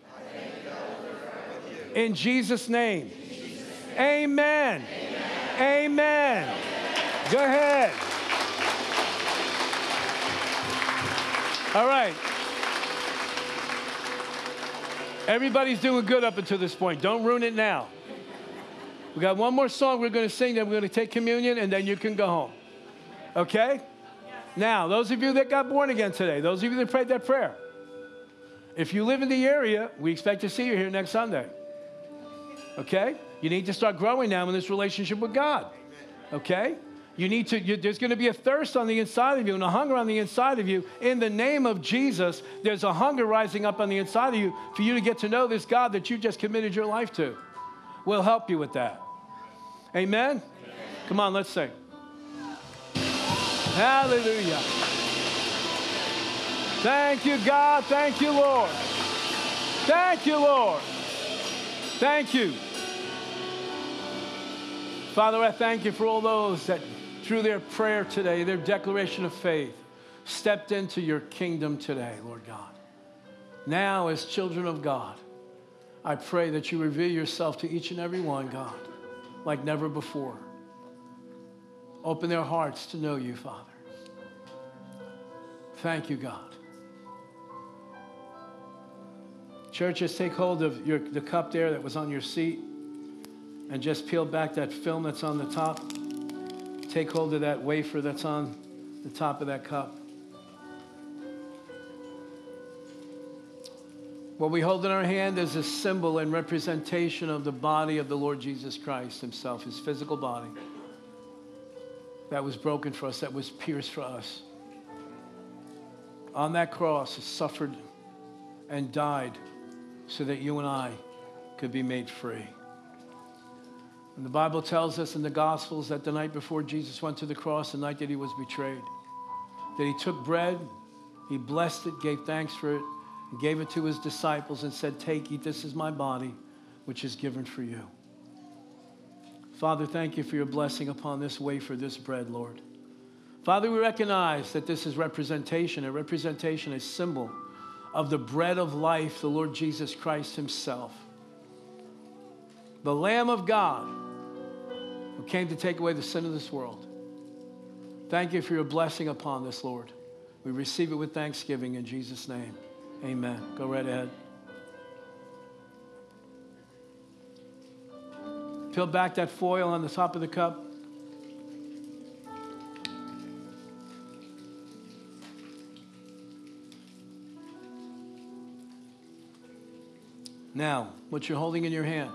[SPEAKER 1] In Jesus' name. Amen. Amen. Go ahead. All right. Everybody's doing good up until this point. Don't ruin it now. We got one more song we're going to sing, then we're going to take communion, and then you can go home. Okay? Now, those of you that got born again today, those of you that prayed that prayer, if you live in the area, we expect to see you here next Sunday. Okay? You need to start growing now in this relationship with God. Okay? You need to, you, there's going to be a thirst on the inside of you and a hunger on the inside of you. In the name of Jesus, there's a hunger rising up on the inside of you for you to get to know this God that you just committed your life to. We'll help you with that. Amen? Amen. Come on, let's sing. Hallelujah. Thank you, God. Thank you, Lord. Thank you, Lord. Thank you. Father, I thank you for all those that through their prayer today, their declaration of faith, stepped into your kingdom today, Lord God. Now, as children of God, I pray that you reveal yourself to each and every one, God, like never before. Open their hearts to know you, Father. Thank you, God. Churches, take hold of your, the cup there that was on your seat and just peel back that film that's on the top. Take hold of that wafer that's on the top of that cup. What we hold in our hand is a symbol and representation of the body of the Lord Jesus Christ himself, his physical body that was broken for us, that was pierced for us. On that cross, he suffered and died so that you and I could be made free. And the Bible tells us in the Gospels that the night before Jesus went to the cross, the night that he was betrayed, that he took bread, he blessed it, gave thanks for it, and gave it to his disciples and said, take, eat, this is my body, which is given for you. Father, thank you for your blessing upon this wafer, this bread, Lord. Father, we recognize that this is representation, a representation, a symbol of the bread of life, the Lord Jesus Christ himself. The Lamb of God who came to take away the sin of this world. Thank you for your blessing upon this, Lord. We receive it with thanksgiving in Jesus' name. Amen. Go right ahead. Peel back that foil on the top of the cup. Now, what you're holding in your hand.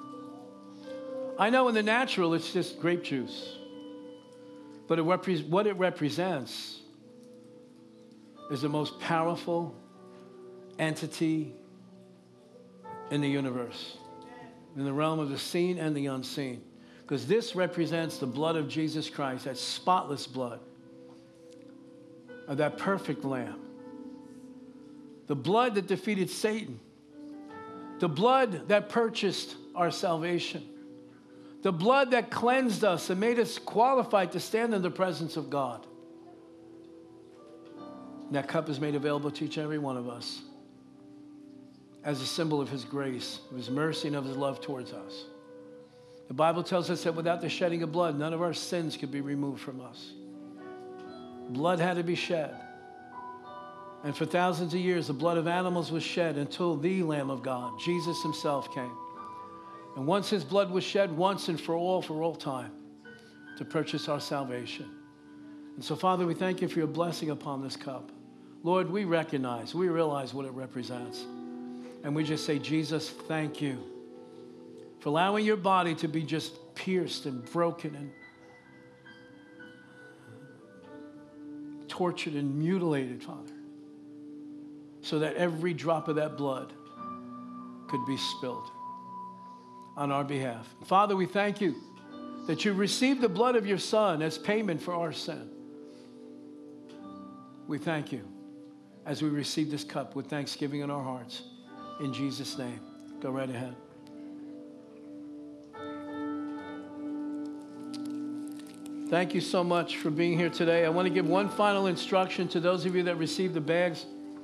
[SPEAKER 1] I know in the natural it's just grape juice. But it repre- what it represents is the most powerful entity in the universe, in the realm of the seen and the unseen. Because this represents the blood of Jesus Christ, that spotless blood of that perfect lamb. The blood that defeated Satan. The blood that purchased our salvation. The blood that cleansed us and made us qualified to stand in the presence of God. And that cup is made available to each and every one of us as a symbol of his grace, of his mercy, and of his love towards us. The Bible tells us that without the shedding of blood, none of our sins could be removed from us. Blood had to be shed. And for thousands of years, the blood of animals was shed until the Lamb of God, Jesus himself, came. And once his blood was shed, once and for all, for all time, to purchase our salvation. And so, Father, we thank you for your blessing upon this cup. Lord, we recognize, we realize what it represents. And we just say, Jesus, thank you for allowing your body to be just pierced and broken and tortured and mutilated, Father, so that every drop of that blood could be spilled on our behalf. Father, we thank you that you received the blood of your Son as payment for our sin. We thank you as we receive this cup with thanksgiving in our hearts. In Jesus' name. Go right ahead. Thank you so much for being here today. I want to give one final instruction to those of you that received the bags.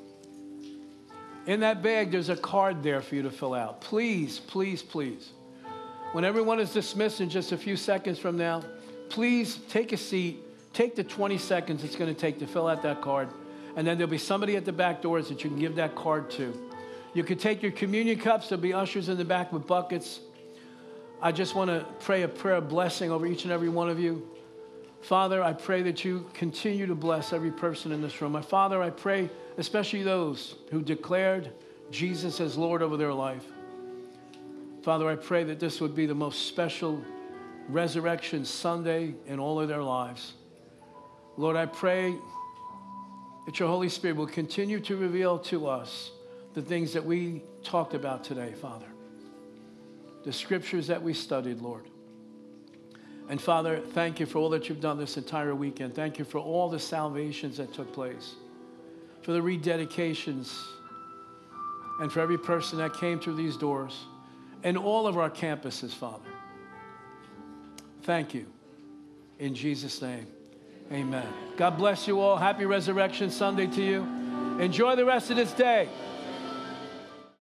[SPEAKER 1] In that bag, there's a card there for you to fill out. Please, please, please. When everyone is dismissed in just a few seconds from now, please take a seat. Take the twenty seconds it's going to take to fill out that card. And then there'll be somebody at the back doors that you can give that card to. You can take your communion cups. There'll be ushers in the back with buckets. I just want to pray a prayer of blessing over each and every one of you. Father, I pray that you continue to bless every person in this room. My Father, I pray especially those who declared Jesus as Lord over their life. Father, I pray that this would be the most special Resurrection Sunday in all of their lives. Lord, I pray that your Holy Spirit will continue to reveal to us the things that we talked about today, Father. The scriptures that we studied, Lord. And Father, thank you for all that you've done this entire weekend. Thank you for all the salvations that took place, for the rededications, and for every person that came through these doors, and all of our campuses, Father. Thank you. In Jesus' name, amen. God bless you all. Happy Resurrection Sunday to you. Enjoy the rest of this day.